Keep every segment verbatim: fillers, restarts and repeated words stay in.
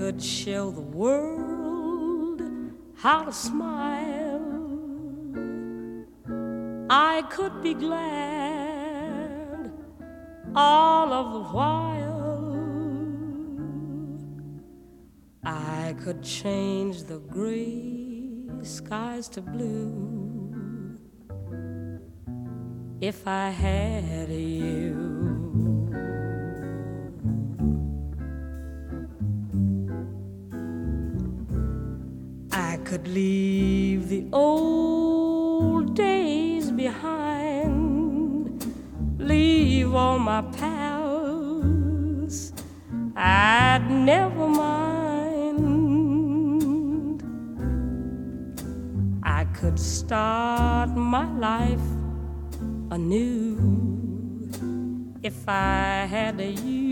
could show the world how to smile, I could be glad all of the while. I could change the gray skies to blue if I had you. I could leave the old days behind, leave all my pals, I'd never mind. I could start my life anew if I had a you.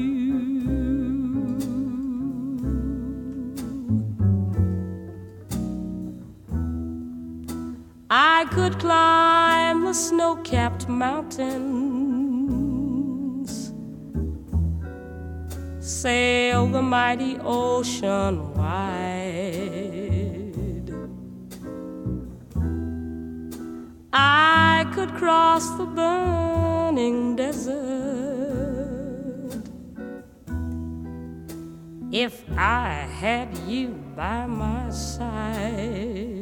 I could climb the snow-capped mountains, sail the mighty ocean wide. I could cross the burning desert if I had you by my side.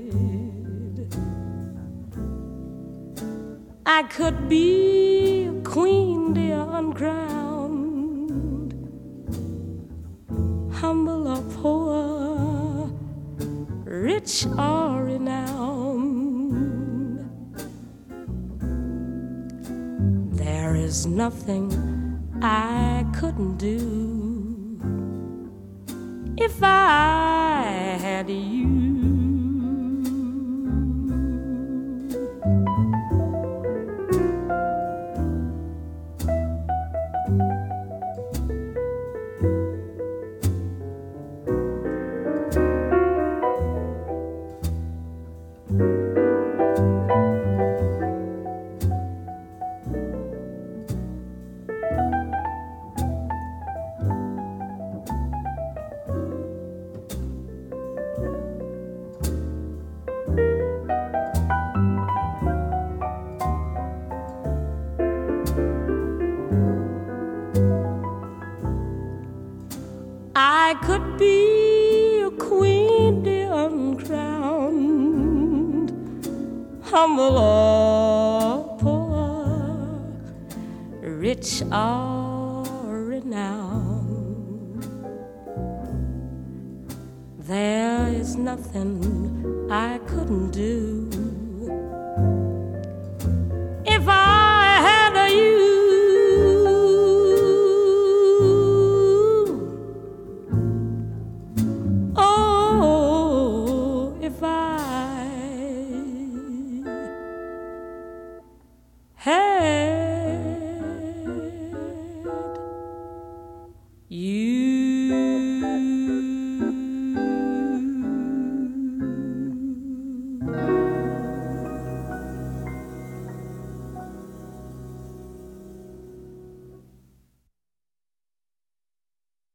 I could be a queen, dear, uncrowned, humble or poor, rich or renowned. There is nothing I couldn't do if I had you. I could be a queen, dear, uncrowned, humble or poor, rich or renowned. There is nothing I couldn't do